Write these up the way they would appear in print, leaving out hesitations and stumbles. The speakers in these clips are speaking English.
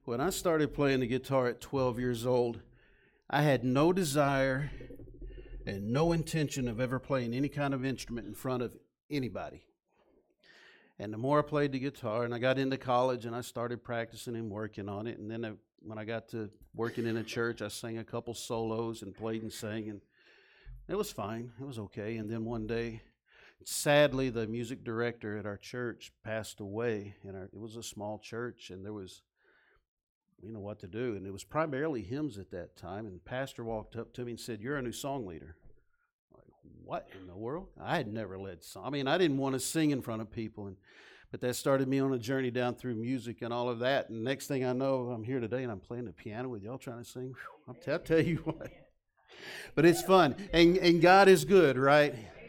When I started playing the guitar at 12 years old, I had no desire and no intention of ever playing any kind of instrument in front of anybody. And the more I played the guitar, and I got into college and I started practicing and working on it, and then when I got to working in a church, I sang a couple solos and played and sang, and it was fine. It was okay. And then one day, sadly, the music director at our church passed away. It was a small church, and there was, what to do. And it was primarily hymns at that time. And the pastor walked up to me and said, "You're a new song leader." I'm like, what in the world? I had never led song. I didn't want to sing in front of people. But that started me on a journey down through music and all of that. And next thing I know, I'm here today and I'm playing the piano with y'all trying to sing. I'll tell you what. But it's fun. And God is good, right?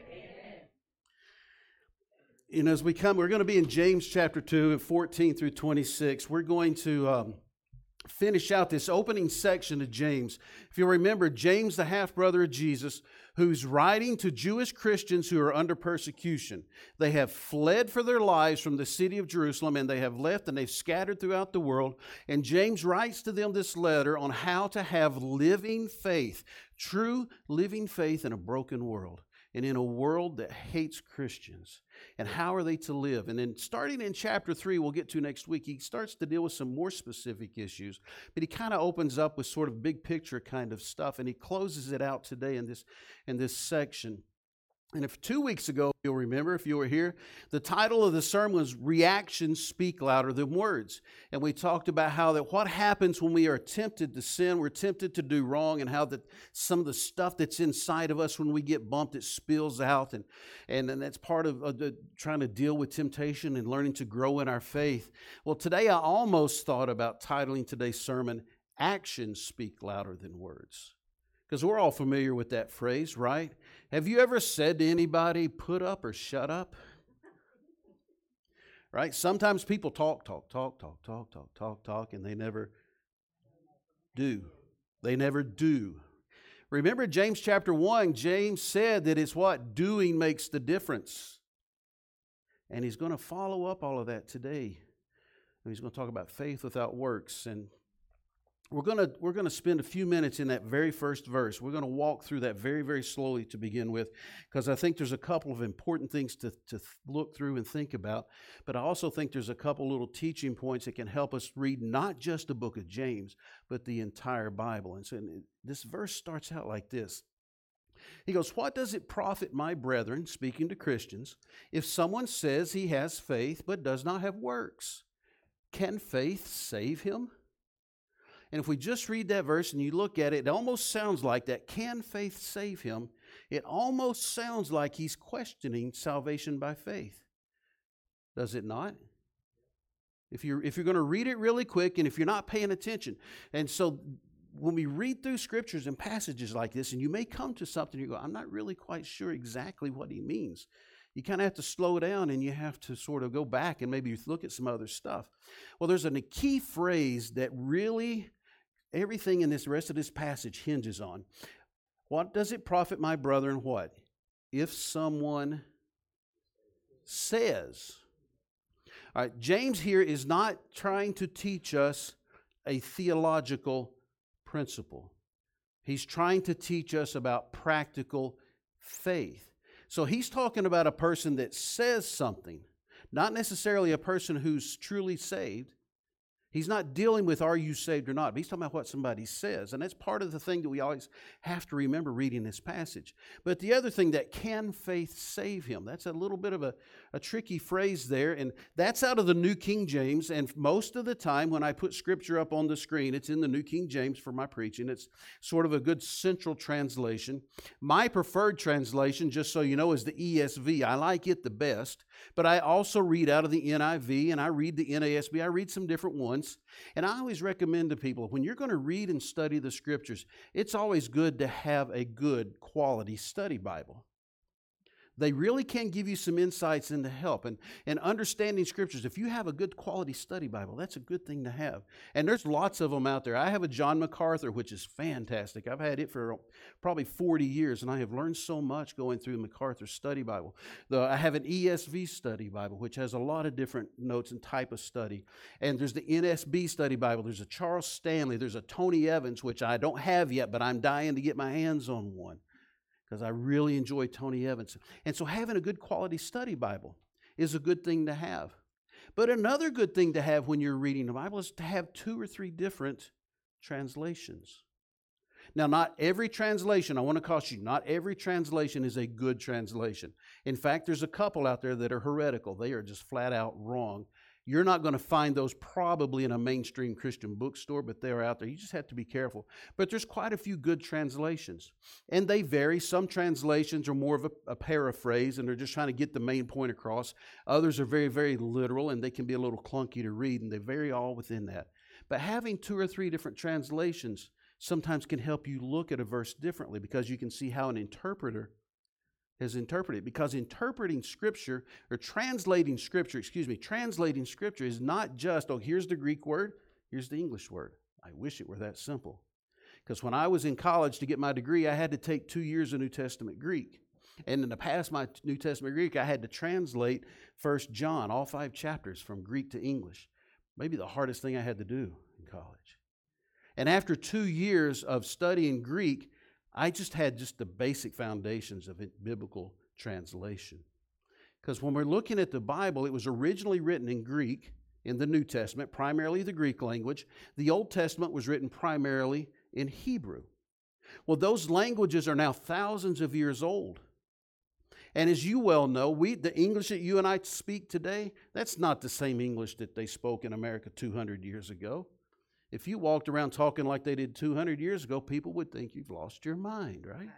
As we're going to be in James chapter 2, 14 through 26. We're going to finish out this opening section of James. If you remember, James, the half-brother of Jesus, who's writing to Jewish Christians who are under persecution. They have fled for their lives from the city of Jerusalem, and they have left and they've scattered throughout the world. And James writes to them this letter on how to have living faith, true living faith in a broken world and in a world that hates Christians. And how are they to live? And then starting in chapter 3, we'll get to next week, he starts to deal with some more specific issues. But he kind of opens up with sort of big picture kind of stuff. And he closes it out today in this section. And if 2 weeks ago, you'll remember, if you were here, the title of the sermon was Reactions Speak Louder Than Words. And we talked about how that what happens when we are tempted to sin, we're tempted to do wrong, and how that some of the stuff that's inside of us when we get bumped, it spills out. And that's part of trying to deal with temptation and learning to grow in our faith. Well, today I almost thought about titling today's sermon, Actions Speak Louder Than Words. Because we're all familiar with that phrase, right? Have you ever said to anybody, put up or shut up? Right? Sometimes people talk, and they never do. They never do. Remember James chapter 1, James said that it's what? Doing makes the difference. And he's going to follow up all of that today. And he's going to talk about faith without works. And we're going to spend a few minutes in that very first verse. We're going to walk through that very, very slowly to begin with, because I think there's a couple of important things to look through and think about. But I also think there's a couple little teaching points that can help us read not just the book of James, but the entire Bible. And so this verse starts out like this. He goes, "What does it profit, my brethren," speaking to Christians, "if someone says he has faith but does not have works? Can faith save him?" And if we just read that verse and you look at it, it almost sounds like that. Can faith save him? It almost sounds like he's questioning salvation by faith. Does it not? If you're going to read it really quick and if you're not paying attention. And so when we read through scriptures and passages like this, and you may come to something, you go, I'm not really quite sure exactly what he means. You kind of have to slow down and you have to sort of go back and maybe look at some other stuff. Well, there's a key phrase that really everything in this rest of this passage hinges on. What does it profit, my brethren, what? If someone says. All right, James here is not trying to teach us a theological principle. He's trying to teach us about practical faith. So he's talking about a person that says something, not necessarily a person who's truly saved. He's not dealing with are you saved or not, but he's talking about what somebody says. And that's part of the thing that we always have to remember reading this passage. But the other thing, that can faith save him? That's a little bit of a tricky phrase there. And that's out of the New King James. And most of the time when I put scripture up on the screen, it's in the New King James for my preaching. It's sort of a good central translation. My preferred translation, just so you know, is the ESV. I like it the best. But I also read out of the NIV and I read the NASB. I read some different ones. And I always recommend to people, when you're going to read and study the scriptures, it's always good to have a good quality study Bible. They really can give you some insights into help and understanding scriptures. If you have a good quality study Bible, that's a good thing to have. And there's lots of them out there. I have a John MacArthur, which is fantastic. I've had it for probably 40 years, and I have learned so much going through the MacArthur study Bible. I have an ESV study Bible, which has a lot of different notes and type of study. And there's the NSB study Bible. There's a Charles Stanley. There's a Tony Evans, which I don't have yet, but I'm dying to get my hands on one, because I really enjoy Tony Evans. And so having a good quality study Bible is a good thing to have. But another good thing to have when you're reading the Bible is to have 2 or 3 different translations. Now, not every translation, I want to caution you, not every translation is a good translation. In fact, there's a couple out there that are heretical. They are just flat out wrong. You're not going to find those probably in a mainstream Christian bookstore, but they're out there. You just have to be careful. But there's quite a few good translations, and they vary. Some translations are more of a paraphrase, and they're just trying to get the main point across. Others are very, very literal, and they can be a little clunky to read, and they vary all within that. But having 2 or 3 different translations sometimes can help you look at a verse differently, because you can see how an interpreter has interpreted. Because interpreting Scripture, or translating Scripture is not just, oh, here's the Greek word, here's the English word. I wish it were that simple. Because when I was in college to get my degree, I had to take 2 years of New Testament Greek. And to pass my New Testament Greek, I had to translate 1 John, all 5 chapters, from Greek to English. Maybe the hardest thing I had to do in college. And after 2 years of studying Greek, I just had the basic foundations of biblical translation. Because when we're looking at the Bible, it was originally written in Greek in the New Testament, primarily the Greek language. The Old Testament was written primarily in Hebrew. Well, those languages are now thousands of years old. And as you well know, the English that you and I speak today, that's not the same English that they spoke in America 200 years ago. If you walked around talking like they did 200 years ago, people would think you've lost your mind, right?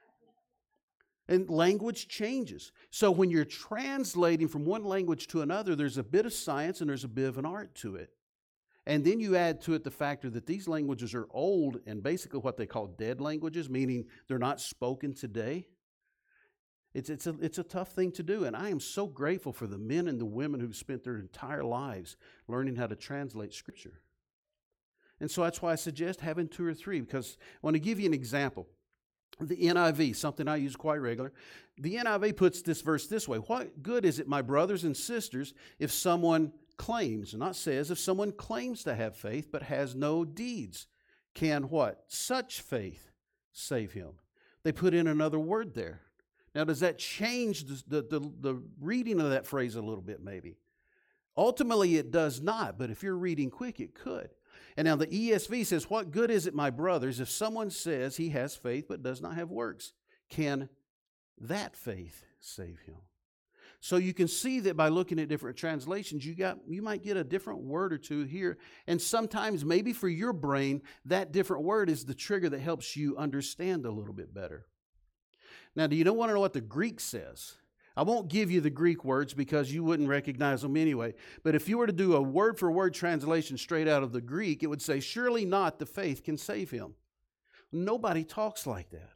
And language changes. So when you're translating from one language to another, there's a bit of science and there's a bit of an art to it. And then you add to it the factor that these languages are old and basically what they call dead languages, meaning they're not spoken today. It's a tough thing to do, and I am so grateful for the men and the women who've spent their entire lives learning how to translate Scripture. And so that's why I suggest having 2 or 3, because I want to give you an example. The NIV, something I use quite regular. The NIV puts this verse this way: what good is it, my brothers and sisters, if someone claims, not says, if someone claims to have faith but has no deeds? Can what? Such faith save him? They put in another word there. Now, does that change the reading of that phrase a little bit maybe? Ultimately, it does not, but if you're reading quick, it could. And now the ESV says, what good is it, my brothers, if someone says he has faith but does not have works? Can that faith save him? So you can see that by looking at different translations, you might get a different word or two here. And sometimes maybe for your brain, that different word is the trigger that helps you understand a little bit better. Now, do you want to know what the Greek says? I won't give you the Greek words because you wouldn't recognize them anyway. But if you were to do a word-for-word translation straight out of the Greek, it would say, surely not the faith can save him. Nobody talks like that.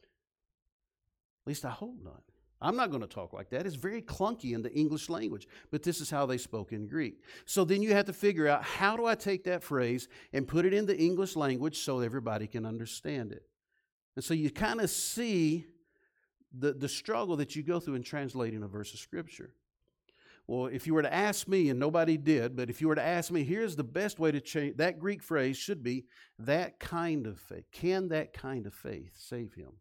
At least I hope not. I'm not going to talk like that. It's very clunky in the English language, but this is how they spoke in Greek. So then you have to figure out, how do I take that phrase and put it in the English language so everybody can understand it? And so you kind of see the struggle that you go through in translating a verse of Scripture. Well, if you were to ask me, and nobody did, but if you were to ask me, here's the best way to change, that Greek phrase should be, that kind of faith. Can that kind of faith save him?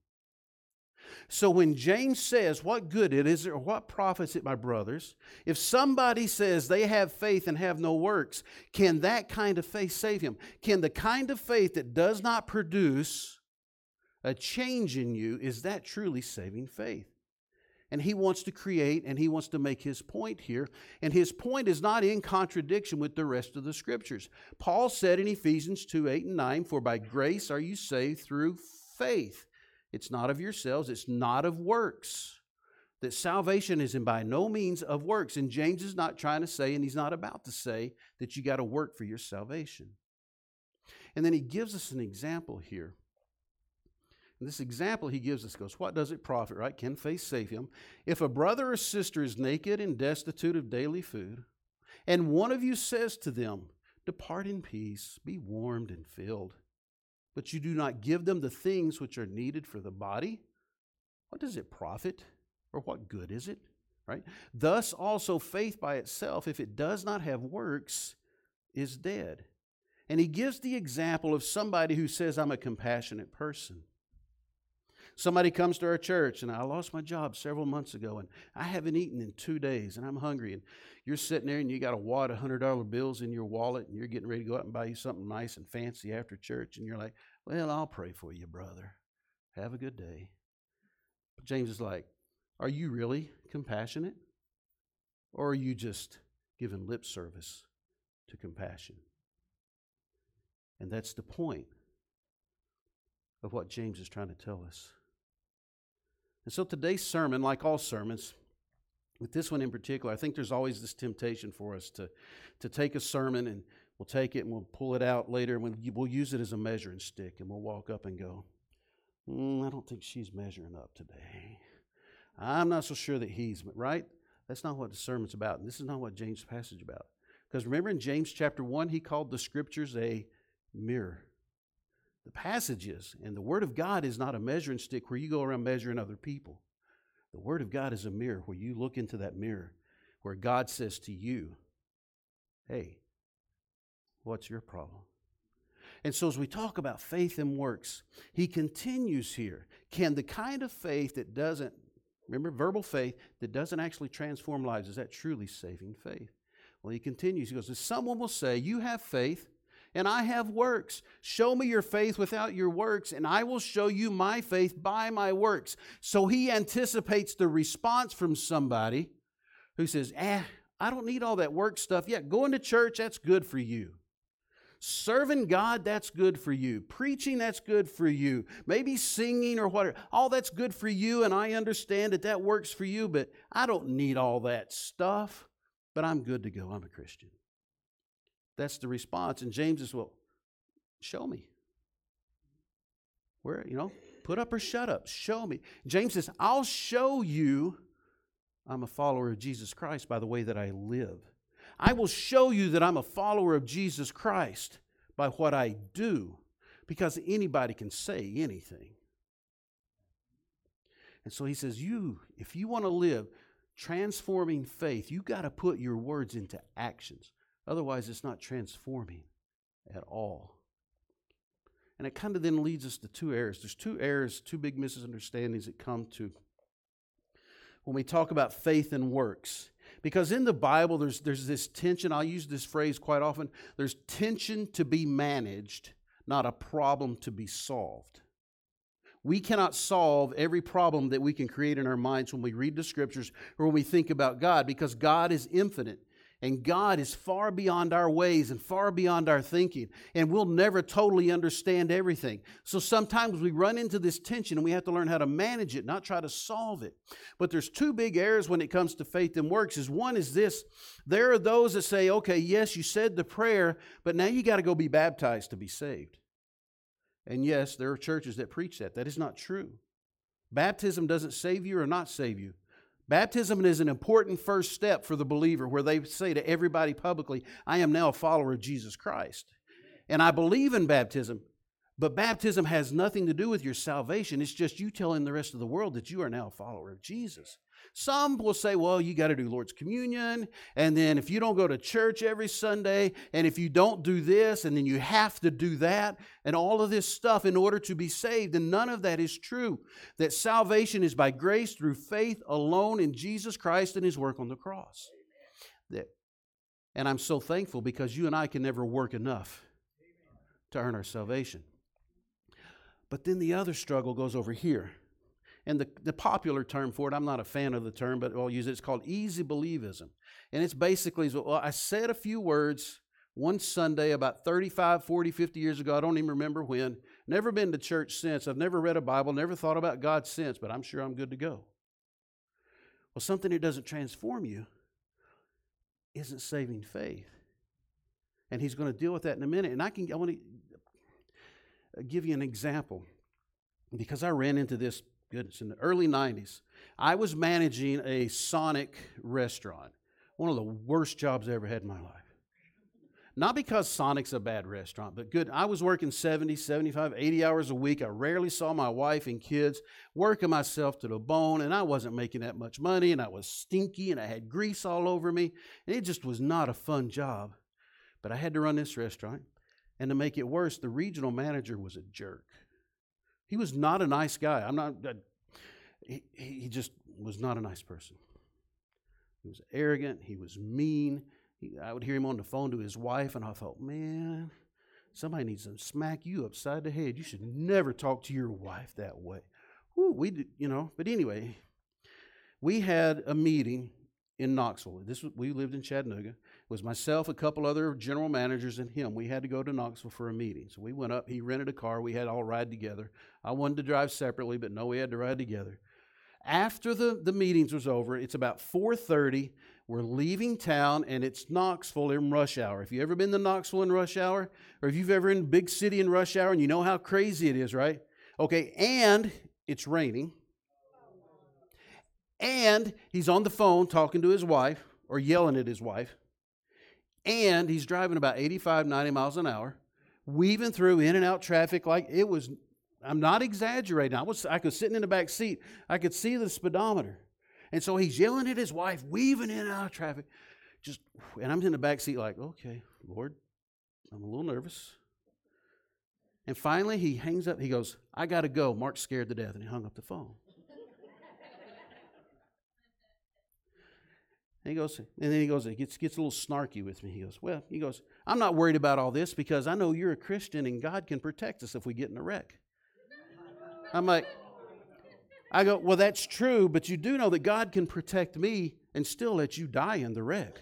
So when James says, what good it is, or what profits it, my brothers, if somebody says they have faith and have no works, can that kind of faith save him? Can the kind of faith that does not produce a change in you, is that truly saving faith? And he wants to create, and he wants to make his point here. And his point is not in contradiction with the rest of the Scriptures. Paul said in Ephesians 2:8-9, for by grace are you saved through faith. It's not of yourselves, it's not of works. That salvation is by no means of works. And James is not trying to say, and he's not about to say, that you got to work for your salvation. And then he gives us an example here. And this example he gives us goes, what does it profit, right? Can faith save him? If a brother or sister is naked and destitute of daily food, and one of you says to them, depart in peace, be warmed and filled, but you do not give them the things which are needed for the body, what does it profit? Or what good is it? Right? Thus also faith by itself, if it does not have works, is dead. And he gives the example of somebody who says, I'm a compassionate person. Somebody comes to our church, and I lost my job several months ago, and I haven't eaten in 2 days, and I'm hungry. And you're sitting there, and you got a wad of $100 bills in your wallet, and you're getting ready to go out and buy you something nice and fancy after church, and you're like, well, I'll pray for you, brother. Have a good day. But James is like, are you really compassionate? Or are you just giving lip service to compassion? And that's the point of what James is trying to tell us. And so today's sermon, like all sermons, with this one in particular, I think there's always this temptation for us to take a sermon and we'll take it and we'll pull it out later and we'll use it as a measuring stick and we'll walk up and go, I don't think she's measuring up today. I'm not so sure that he's, right? That's not what the sermon's about. And this is not what James' passage is about. Because remember in James chapter 1, he called the scriptures a mirror. The passages and the Word of God is not a measuring stick where you go around measuring other people. The Word of God is a mirror where you look into that mirror where God says to you, hey, what's your problem? And so as we talk about faith and works, he continues here. Can the kind of faith that doesn't, remember verbal faith, that doesn't actually transform lives, is that truly saving faith? Well, he continues. He goes, if someone will say, you have faith, and I have works. Show me your faith without your works, and I will show you my faith by my works. So he anticipates the response from somebody who says, I don't need all that work stuff. Yeah, going to church, that's good for you. Serving God, that's good for you. Preaching, that's good for you. Maybe singing or whatever. All that's good for you, and I understand that that works for you, but I don't need all that stuff. But I'm good to go. I'm a Christian. That's the response. And James is, well, show me. Where, put up or shut up. Show me. James says, I'll show you I'm a follower of Jesus Christ by the way that I live. I will show you that I'm a follower of Jesus Christ by what I do, because anybody can say anything. And so he says, if you want to live transforming faith, you got to put your words into actions. Otherwise, it's not transforming at all. And it kind of then leads us to two errors. There's two errors, two big misunderstandings that come to when we talk about faith and works. Because in the Bible, there's this tension. I'll use this phrase quite often. There's tension to be managed, not a problem to be solved. We cannot solve every problem that we can create in our minds when we read the Scriptures or when we think about God, because God is infinite. And God is far beyond our ways and far beyond our thinking. And we'll never totally understand everything. So sometimes we run into this tension and we have to learn how to manage it, not try to solve it. But there's two big errors when it comes to faith and works. One is this. There are those that say, okay, yes, you said the prayer, but now you got to go be baptized to be saved. And yes, there are churches that preach that. That is not true. Baptism doesn't save you or not save you. Baptism is an important first step for the believer where they say to everybody publicly, I am now a follower of Jesus Christ. And I believe in baptism, but baptism has nothing to do with your salvation. It's just you telling the rest of the world that you are now a follower of Jesus. Some will say, well, you got to do Lord's Communion, and then if you don't go to church every Sunday, and if you don't do this, and then you have to do that, and all of this stuff in order to be saved, and none of that is true. That salvation is by grace through faith alone in Jesus Christ and His work on the cross. And I'm so thankful because you and I can never work enough to earn our salvation. But then the other struggle goes over here. And the popular term for it, I'm not a fan of the term, but I'll use it. It's called easy believism. And it's basically, well, I said a few words one Sunday about 35, 40, 50 years ago. I don't even remember when. Never been to church since. I've never read a Bible, never thought about God since, but I'm sure I'm good to go. Well, something that doesn't transform you isn't saving faith. And he's going to deal with that in a minute. And I want to give you an example. because I ran into this, goodness, in the early 90s. I was managing a Sonic restaurant, one of the worst jobs I ever had in my life. Not because Sonic's a bad restaurant, but good. I was working 70, 75, 80 hours a week. I rarely saw my wife and kids, working myself to the bone, and I wasn't making that much money, and I was stinky, and I had grease all over me, and it just was not a fun job. But I had to run this restaurant, and to make it worse, the regional manager was a jerk. He was not a nice guy. He just was not a nice person. He was arrogant. He was mean. I would hear him on the phone to his wife, and I thought, man, somebody needs to smack you upside the head. You should never talk to your wife that way. But anyway, we had a meeting in Knoxville. We lived in Chattanooga. It was myself, a couple other general managers, and him. We had to go to Knoxville for a meeting. So we went up. He rented a car. We had all ride together. I wanted to drive separately, but no, we had to ride together. After the meetings was over, it's about 4:30. We're leaving town, and it's Knoxville in rush hour. If you've ever been to Knoxville in rush hour, or if you've ever in a big city in rush hour, and you know how crazy it is, right? Okay, and it's raining. And he's on the phone talking to his wife, or yelling at his wife. And he's driving about 85, 90 miles an hour, weaving through in and out traffic like it was. I'm not exaggerating. I was sitting in the back seat. I could see the speedometer. And so he's yelling at his wife, weaving in and out of traffic. And I'm in the back seat like, okay, Lord, I'm a little nervous. And finally he hangs up. He goes, I got to go. Mark's scared to death. And he hung up the phone. And then he goes, it gets a little snarky with me. He goes, I'm not worried about all this because I know you're a Christian and God can protect us if we get in a wreck. I go, well, that's true, but you do know that God can protect me and still let you die in the wreck.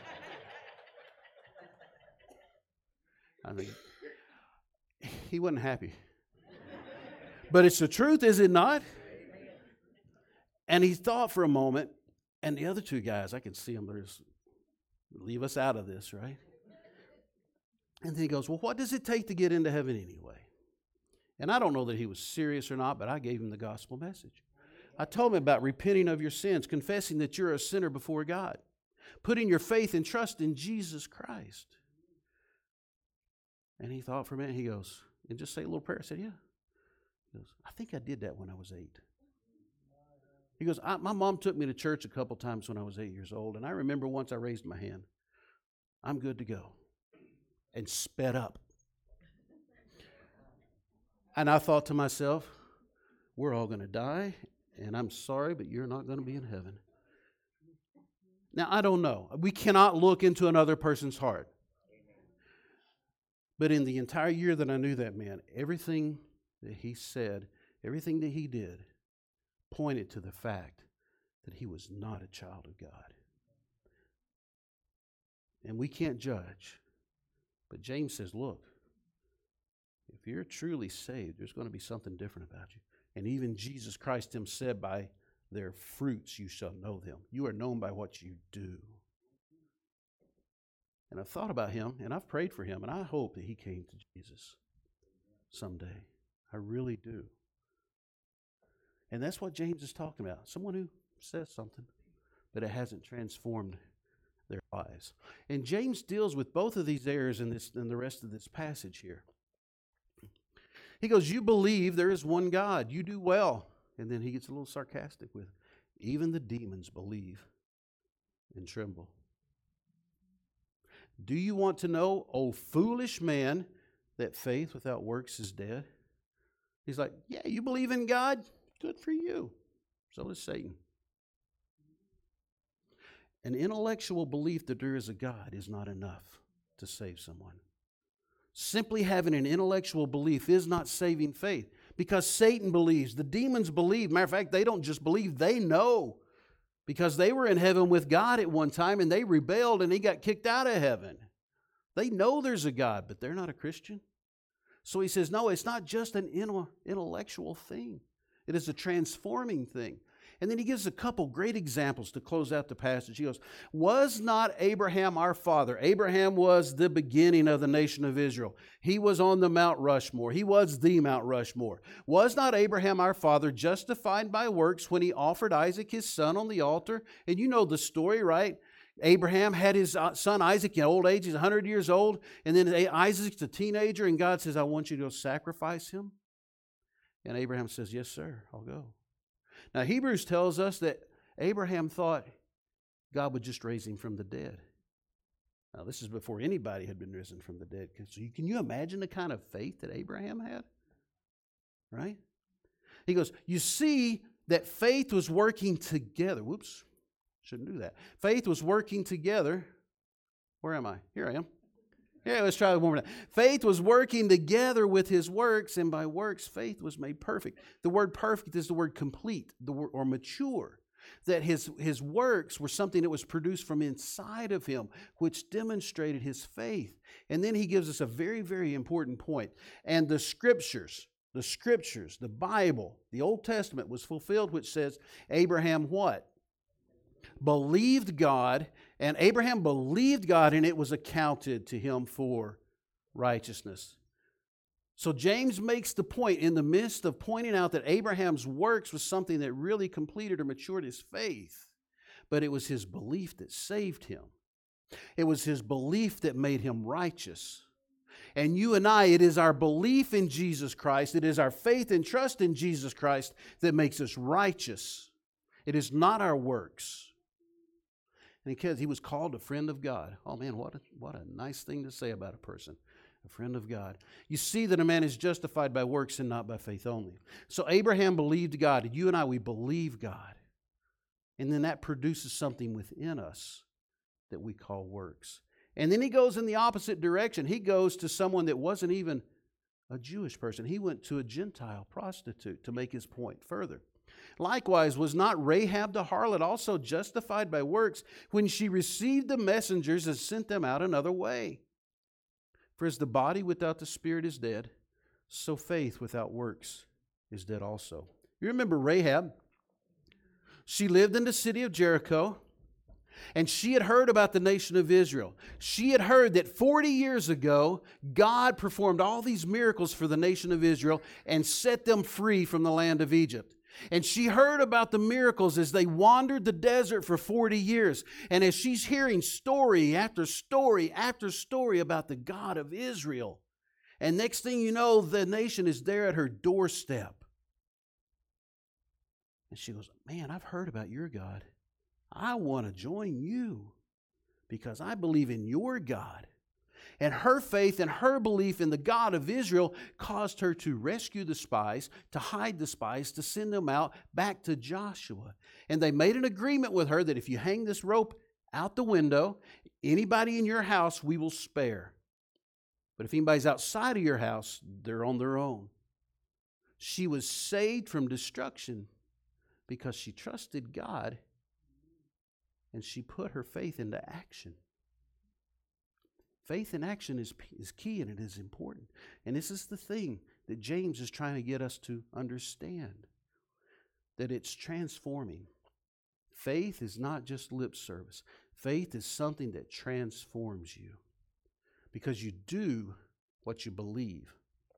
I mean, he wasn't happy. But it's the truth, is it not? And he thought for a moment, and the other two guys, I can see them, they're just, leave us out of this, right? And then he goes, well, what does it take to get into heaven anyway? And I don't know that he was serious or not, but I gave him the gospel message. I told him about repenting of your sins, confessing that you're a sinner before God, putting your faith and trust in Jesus Christ. And he thought for a minute, he goes, and just say a little prayer. I said, yeah. He goes, I think I did that when I was 8. He goes, my mom took me to church a couple times when I was 8 years old, and I remember once I raised my hand. I'm good to go. And sped up. And I thought to myself, we're all going to die, and I'm sorry, but you're not going to be in heaven. Now, I don't know. We cannot look into another person's heart. But in the entire year that I knew that man, everything that he said, everything that he did, pointed to the fact that he was not a child of God. And we can't judge. But James says, look, if you're truly saved, there's going to be something different about you. And even Jesus Christ himself said, by their fruits you shall know them. You are known by what you do. And I've thought about him, and I've prayed for him, and I hope that he came to Jesus someday. I really do. And that's what James is talking about. Someone who says something, but it hasn't transformed their lives. And James deals with both of these errors in the rest of this passage here. He goes, you believe there is one God. You do well. And then he gets a little sarcastic with, even the demons believe and tremble. Do you want to know, O foolish man, that faith without works is dead? He's like, yeah, you believe in God? Good for you. So does Satan. An intellectual belief that there is a God is not enough to save someone. Simply having an intellectual belief is not saving faith, because Satan believes, the demons believe. Matter of fact, they don't just believe, they know, because they were in heaven with God at one time and they rebelled and he got kicked out of heaven. They know there's a God, but they're not a Christian. So he says, no, it's not just an intellectual thing. It is a transforming thing. And then he gives a couple great examples to close out the passage. He goes, was not Abraham our father? Abraham was the beginning of the nation of Israel. He was on the Mount Rushmore. He was the Mount Rushmore. Was not Abraham our father justified by works when he offered Isaac his son on the altar? And you know the story, right? Abraham had his son Isaac in old age. He's 100 years old. And then Isaac's a teenager, and God says, I want you to go sacrifice him. And Abraham says, yes, sir, I'll go. Now, Hebrews tells us that Abraham thought God would just raise him from the dead. Now, this is before anybody had been risen from the dead. So can you imagine the kind of faith that Abraham had? Right? He goes, you see that faith was working together. Whoops, shouldn't do that. Faith was working together. Where am I? Here I am. Yeah, let's try it one more time. Faith was working together with his works, and by works, faith was made perfect. The word perfect is the word complete or mature. That his works were something that was produced from inside of him, which demonstrated his faith. And then he gives us a very, very important point. And the scriptures, the Bible, the Old Testament was fulfilled, which says Abraham what? Believed God, and Abraham believed God, and it was accounted to him for righteousness. So James makes the point in the midst of pointing out that Abraham's works was something that really completed or matured his faith, but it was his belief that saved him. It was his belief that made him righteous. And you and I, it is our belief in Jesus Christ, it is our faith and trust in Jesus Christ that makes us righteous. It is not our works. And because he was called a friend of God. Oh man, what a nice thing to say about a person. A friend of God. You see that a man is justified by works and not by faith only. So Abraham believed God. And you and I, we believe God. And then that produces something within us that we call works. And then he goes in the opposite direction. He goes to someone that wasn't even a Jewish person. He went to a Gentile prostitute to make his point further. Likewise, was not Rahab the harlot also justified by works when she received the messengers and sent them out another way? For as the body without the spirit is dead, so faith without works is dead also. You remember Rahab? She lived in the city of Jericho, and she had heard about the nation of Israel. She had heard that 40 years ago, God performed all these miracles for the nation of Israel and set them free from the land of Egypt. And she heard about the miracles as they wandered the desert for 40 years. And as she's hearing story after story after story about the God of Israel. And next thing you know, the nation is there at her doorstep. And she goes, man, I've heard about your God. I want to join you because I believe in your God. And her faith and her belief in the God of Israel caused her to rescue the spies, to hide the spies, to send them out back to Joshua. And they made an agreement with her that if you hang this rope out the window, anybody in your house we will spare. But if anybody's outside of your house, they're on their own. She was saved from destruction because she trusted God and she put her faith into action. Faith in action is key and it is important. And this is the thing that James is trying to get us to understand. That it's transforming. Faith is not just lip service. Faith is something that transforms you. Because you do what you believe.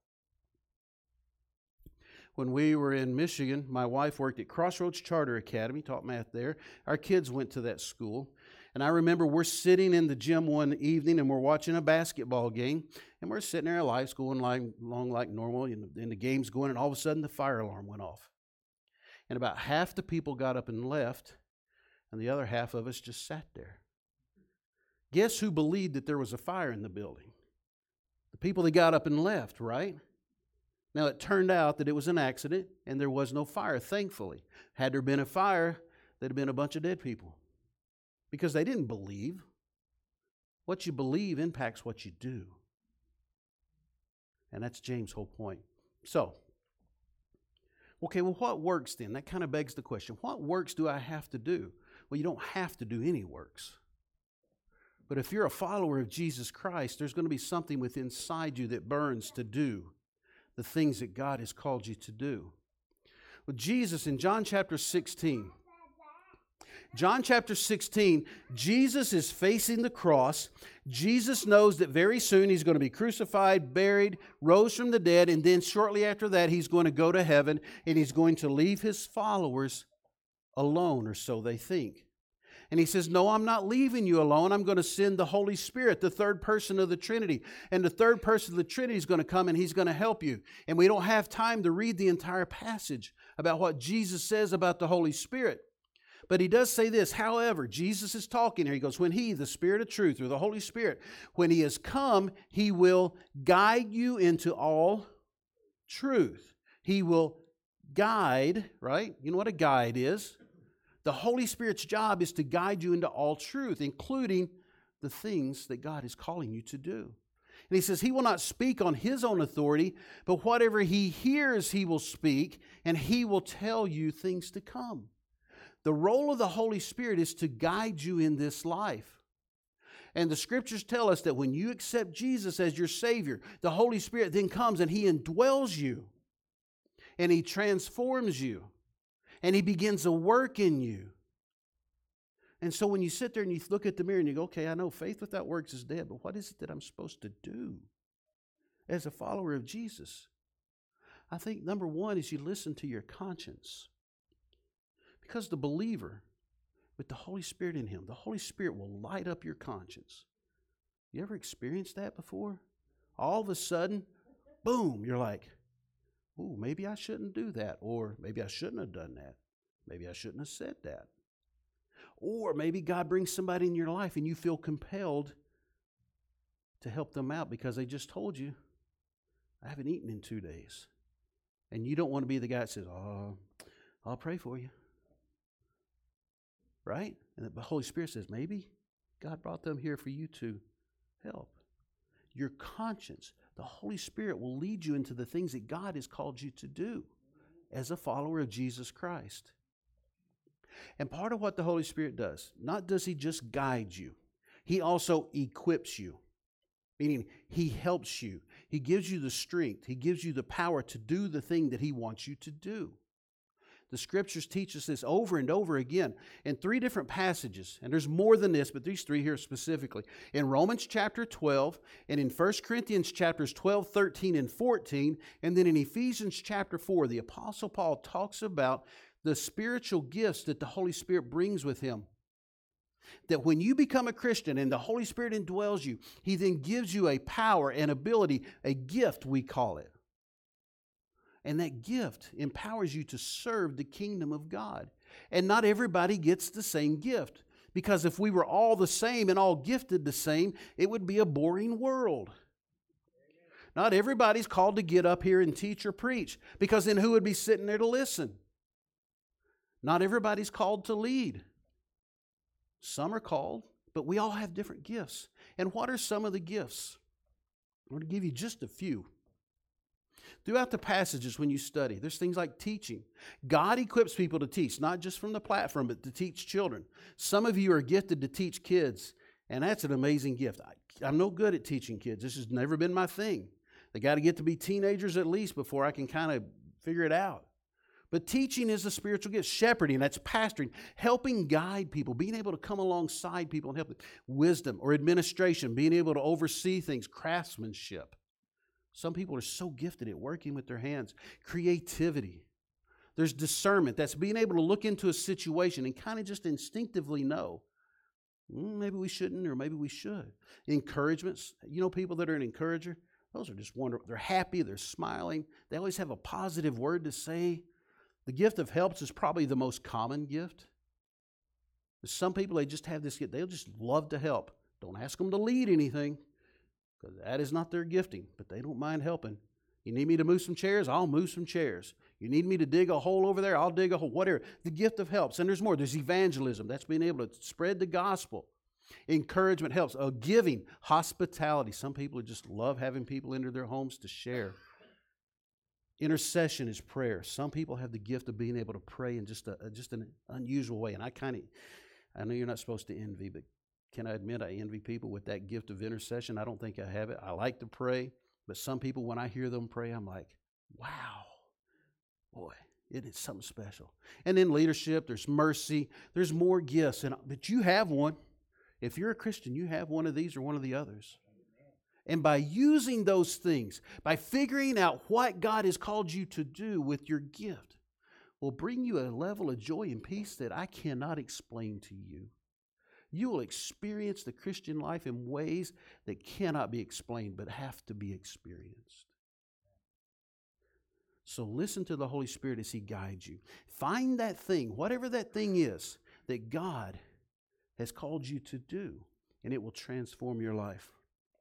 When we were in Michigan, my wife worked at Crossroads Charter Academy, taught math there. Our kids went to that school. And I remember we're sitting in the gym one evening and we're watching a basketball game. And we're sitting there, our life's going along like normal, and the game's going, and all of a sudden the fire alarm went off. And about half the people got up and left, and the other half of us just sat there. Guess who believed that there was a fire in the building? The people that got up and left, right? Now, it turned out that it was an accident, and there was no fire, thankfully. Had there been a fire, there'd have been a bunch of dead people. Because they didn't believe. What you believe impacts what you do. And that's James' whole point. So, okay, well, what works then? That kind of begs the question. What works do I have to do? Well, you don't have to do any works. But if you're a follower of Jesus Christ, there's going to be something within inside you that burns to do the things that God has called you to do. Well, Jesus in John chapter 16. John chapter 16, Jesus is facing the cross. Jesus knows that very soon he's going to be crucified, buried, rose from the dead, and then shortly after that he's going to go to heaven and he's going to leave his followers alone, or so they think. And he says, no, I'm not leaving you alone. I'm going to send the Holy Spirit, the third person of the Trinity. And the third person of the Trinity is going to come and he's going to help you. And we don't have time to read the entire passage about what Jesus says about the Holy Spirit. But he does say this, however, Jesus is talking here. He goes, when he, the Spirit of truth, or the Holy Spirit, when he has come, he will guide you into all truth. He will guide, right? You know what a guide is? The Holy Spirit's job is to guide you into all truth, including the things that God is calling you to do. And he says he will not speak on his own authority, but whatever he hears, he will speak, and he will tell you things to come. The role of the Holy Spirit is to guide you in this life. And the Scriptures tell us that when you accept Jesus as your Savior, the Holy Spirit then comes and he indwells you. And he transforms you. And he begins a work in you. And so when you sit there and you look at the mirror and you go, okay, I know faith without works is dead, but what is it that I'm supposed to do as a follower of Jesus? I think number one is you listen to your conscience. Because the believer, with the Holy Spirit in him, the Holy Spirit will light up your conscience. You ever experienced that before? All of a sudden, boom, you're like, ooh, maybe I shouldn't do that. Or maybe I shouldn't have done that. Maybe I shouldn't have said that. Or maybe God brings somebody in your life and you feel compelled to help them out because they just told you, I haven't eaten in 2 days. And you don't want to be the guy that says, oh, I'll pray for you. Right? And the Holy Spirit says, maybe God brought them here for you to help. Your conscience, the Holy Spirit will lead you into the things that God has called you to do as a follower of Jesus Christ. And part of what the Holy Spirit does, not does he just guide you, he also equips you. Meaning he helps you. He gives you the strength. He gives you the power to do the thing that he wants you to do. The Scriptures teach us this over and over again in 3 different passages. And there's more than this, but these 3 here specifically. In Romans chapter 12, and in 1 Corinthians chapters 12, 13, and 14, and then in Ephesians chapter 4, the Apostle Paul talks about the spiritual gifts that the Holy Spirit brings with him. That when you become a Christian and the Holy Spirit indwells you, he then gives you a power and ability, a gift we call it. And that gift empowers you to serve the kingdom of God. And not everybody gets the same gift. Because if we were all the same and all gifted the same, it would be a boring world. Not everybody's called to get up here and teach or preach. Because then who would be sitting there to listen? Not everybody's called to lead. Some are called, but we all have different gifts. And what are some of the gifts? I'm going to give you just a few. Throughout the passages when you study, there's things like teaching. God equips people to teach, not just from the platform, but to teach children. Some of you are gifted to teach kids, and that's an amazing gift. I'm no good at teaching kids. This has never been my thing. They got to get to be teenagers at least before I can kind of figure it out. But teaching is a spiritual gift. Shepherding, that's pastoring, helping guide people, being able to come alongside people and help them. Wisdom or administration, being able to oversee things, craftsmanship. Some people are so gifted at working with their hands. Creativity. There's discernment. That's being able to look into a situation and kind of just instinctively know, maybe we shouldn't or maybe we should. Encouragements. You know people that are an encourager? Those are just wonderful. They're happy. They're smiling. They always have a positive word to say. The gift of helps is probably the most common gift. Some people, they just have this gift. They'll just love to help. Don't ask them to lead anything, because that is not their gifting, but they don't mind helping. You need me to move some chairs? I'll move some chairs. You need me to dig a hole over there? I'll dig a hole, whatever. The gift of helps. And there's more. There's evangelism. That's being able to spread the gospel. Encouragement helps. Giving, hospitality. Some people just love having people into their homes to share. Intercession is prayer. Some people have the gift of being able to pray in just an unusual way. And I know you're not supposed to envy, but can I admit I envy people with that gift of intercession? I don't think I have it. I like to pray, but some people, when I hear them pray, I'm like, wow, boy, It's something special. And in leadership, there's mercy. There's more gifts. But you have one. If you're a Christian, you have one of these or one of the others. And by using those things, by figuring out what God has called you to do with your gift, will bring you a level of joy and peace that I cannot explain to you. You will experience the Christian life in ways that cannot be explained but have to be experienced. So listen to the Holy Spirit as He guides you. Find that thing, whatever that thing is, that God has called you to do, and it will transform your life.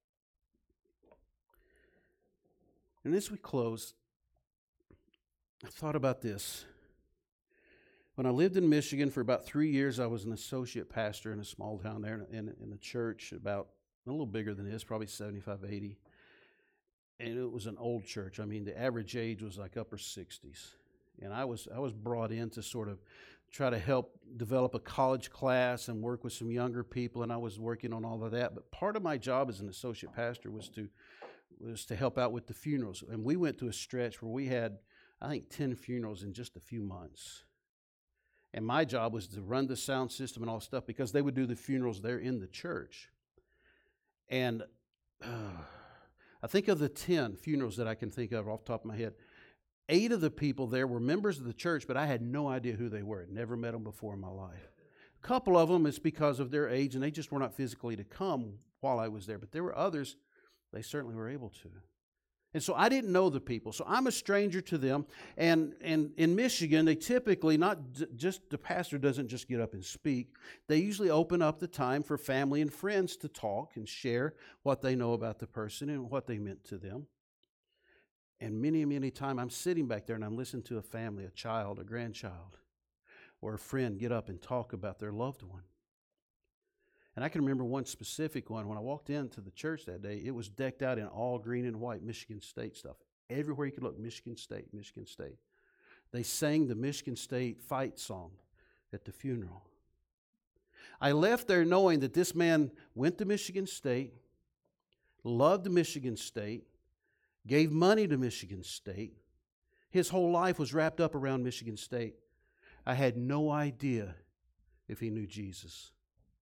And as we close, I thought about this. When I lived in Michigan for about 3 years, I was an associate pastor in a small town there in a church about a little bigger than this, probably 75, 80. And it was an old church. I mean, the average age was like upper 60s. And I was brought in to sort of try to help develop a college class and work with some younger people, and I was working on all of that. But part of my job as an associate pastor was to help out with the funerals. And we went to a stretch where we had, I think, 10 funerals in just a few months. And my job was to run the sound system and all stuff because they would do the funerals there in the church. And I think of the 10 funerals that I can think of off the top of my head, 8 of the people there were members of the church, but I had no idea who they were. I'd never met them before in my life. A couple of them, it's because of their age, and they just were not physically to come while I was there. But there were others, they certainly were able to. And so I didn't know the people, so I'm a stranger to them. And in Michigan, they typically, the pastor doesn't just get up and speak. They usually open up the time for family and friends to talk and share what they know about the person and what they meant to them. And many, many times I'm sitting back there and I'm listening to a family, a child, a grandchild, or a friend get up and talk about their loved one. And I can remember one specific one. When I walked into the church that day, it was decked out in all green and white Michigan State stuff. Everywhere you could look, Michigan State, Michigan State. They sang the Michigan State fight song at the funeral. I left there knowing that this man went to Michigan State, loved Michigan State, gave money to Michigan State. His whole life was wrapped up around Michigan State. I had no idea if he knew Jesus.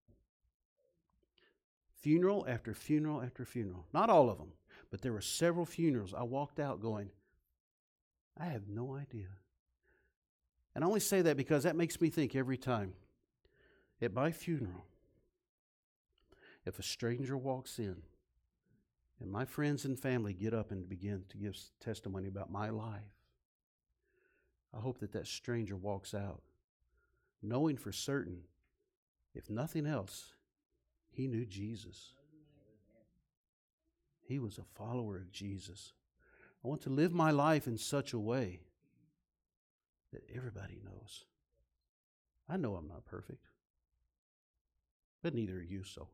Funeral after funeral after funeral. Not all of them, but there were several funerals. I walked out going, I have no idea. And I only say that because that makes me think every time. At my funeral, if a stranger walks in and my friends and family get up and begin to give testimony about my life, I hope that stranger walks out knowing for certain, if nothing else, he knew Jesus. He was a follower of Jesus. I want to live my life in such a way that everybody knows. I know I'm not perfect, but neither are you, so.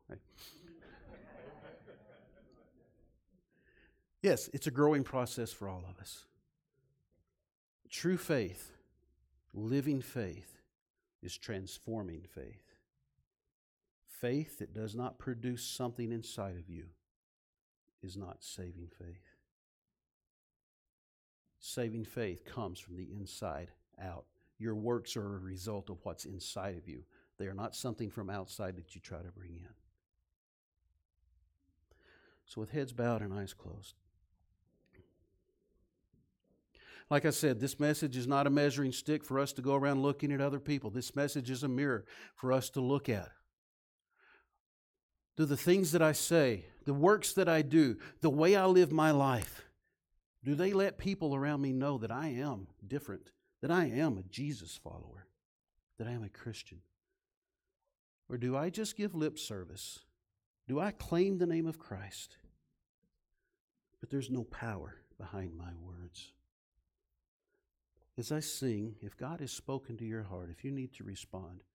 Yes, it's a growing process for all of us. True faith, living faith, is transforming faith. Faith that does not produce something inside of you is not saving faith. Saving faith comes from the inside out. Your works are a result of what's inside of you. They are not something from outside that you try to bring in. So with heads bowed and eyes closed. Like I said, this message is not a measuring stick for us to go around looking at other people. This message is a mirror for us to look at. Do the things that I say, the works that I do, the way I live my life, do they let people around me know that I am different, that I am a Jesus follower, that I am a Christian? Or do I just give lip service? Do I claim the name of Christ, but there's no power behind my words? As I sing, if God has spoken to your heart, if you need to respond,